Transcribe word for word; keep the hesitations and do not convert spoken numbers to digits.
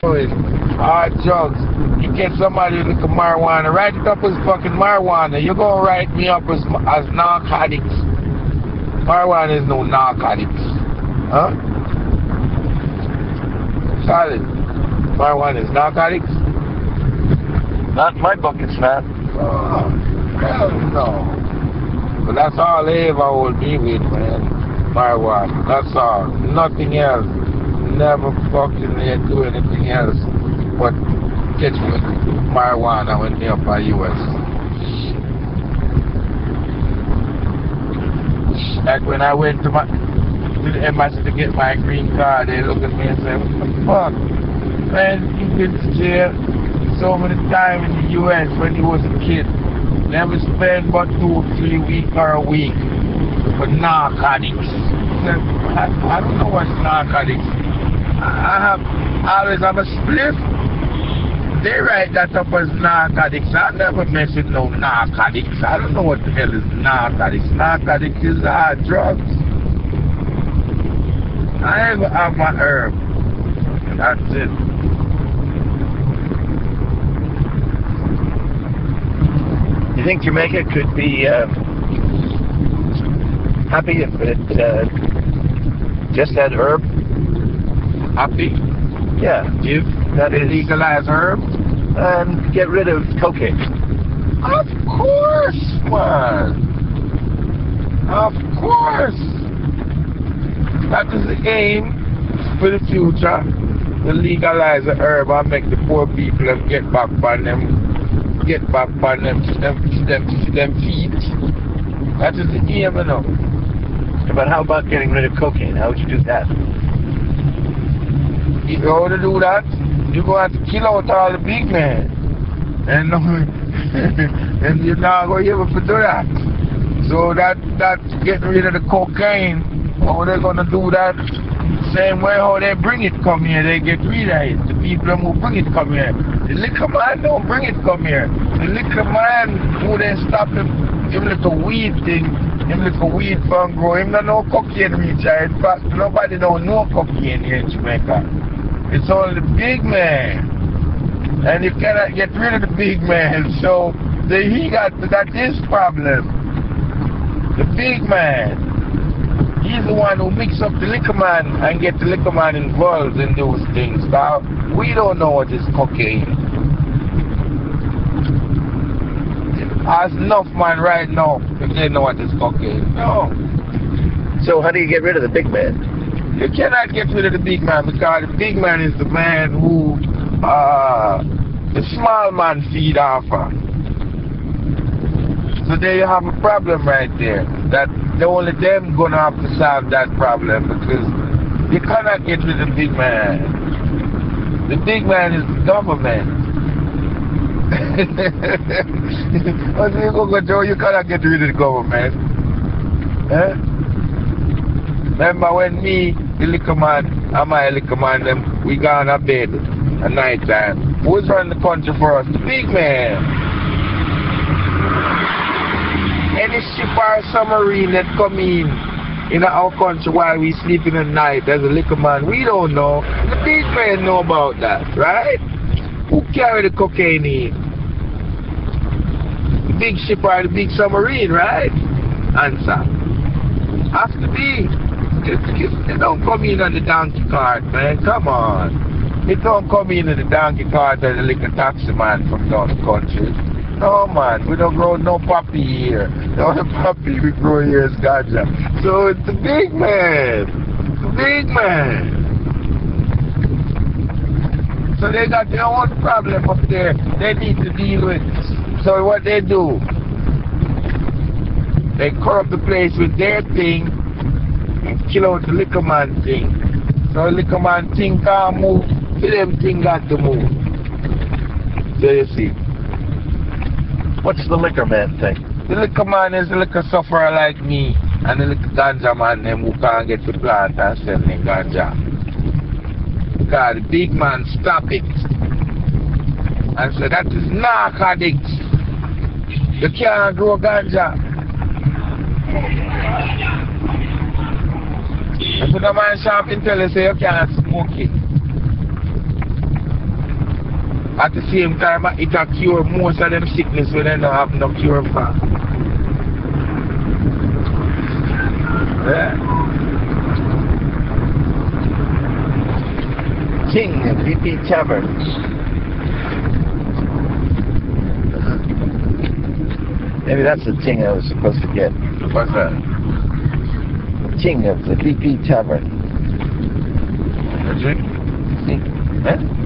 hard drugs. You get somebody with lick marijuana, write it up as fucking marijuana. You're gonna write me up as as narcotics. Marijuana is no narcotics. Huh? Solid. Marijuana is narcotics? Not in my book, it's not. Oh, hell no. But that's all they ever hold me with, man. Marijuana. That's all. Nothing else. Never fucking do anything else but catch with marijuana when they're up by U S. Like when I went to my to the embassy to get my green card, they look at me and say, what the fuck? Man, you've been to jail so many times in the U S when you was a kid. Never spend but two, three weeks or a week for narcotics. I, I don't know what's narcotics. I have I always have a spliff. They write that up as narcotics. I never mess with no narcotics. I don't know what the hell is narcotics. Narcotics is hard drugs. I ever have my herb. That's it. You think Jamaica could be uh, happy if it uh, just had herb? Happy? Yeah, you that is legalize herb and get rid of cocaine. Of course, man. Of course. That is the aim for the future. To legalize the herb and make the poor people and get back on them, get back on them, them, them, them feet. That is the aim, you know. But how about getting rid of cocaine? How would you do that? If you want to do that, you're going to have to kill out all the big men. And, and you're not going to be able to do that. So that, that getting rid of the cocaine, how they're going to do that? Same way how they bring it come here, they get rid of it. The people who bring it come here. The liquor man don't bring it come here. The liquor man who they stop him, him little weed thing, him little weed from grow, him don't know cocaine reach here. In fact, nobody don't know cocaine here in Jamaica. It's only the big man. And you cannot get rid of the big man. So the, he got that his problem. The big man. He's the one who mix up the liquor man and get the liquor man involved in those things. Now, we don't know what is cocaine. There's enough man right now if they know what is cocaine. No. So how do you get rid of the big man? You cannot get rid of the big man because the big man is the man who uh, the small man feed off of. So there you have a problem right there. That the only them gonna have to solve that problem because you cannot get rid of the big man. The big man is the government. What do you go go Joe? You cannot get rid of the government. Eh? Remember when me, the liquor man, and my liquor man, them, we gone to bed at night time. Who's running the country for us? The big man. Any ship or submarine that come in in our country while we sleeping at night as a liquor man, we don't know. The big man know about that, right? Who carry the cocaine in? The big ship or the big submarine, right? Answer. Has to be. It don't come in on the donkey cart, man. Come on. It don't come in on the donkey cart as a liquor taxi man from down the country. No, man. We don't grow no poppy here. The only poppy we grow here is ganja. So it's the big man. The big man. So they got their own problem up there they need to deal with. So what they do, they corrupt the place with their thing and kill out the liquor man thing. So the liquor man thing can't move, so them thing got to move. So you see. What's the liquor man thing? The liquor man is the liquor sufferer like me and the liquor ganja man them who can't get the plant and sell them ganja. Because the big man stop it and say that is narcotics. You can't grow ganja. If the man shop and tell you say you can't smoke it. at the same time it a cure most of them sickness when they don't have no cure for. Yeah. King of B P Tavern. Maybe that's the thing I was supposed to get. What's that? King of the B P Tavern. A drink? Huh?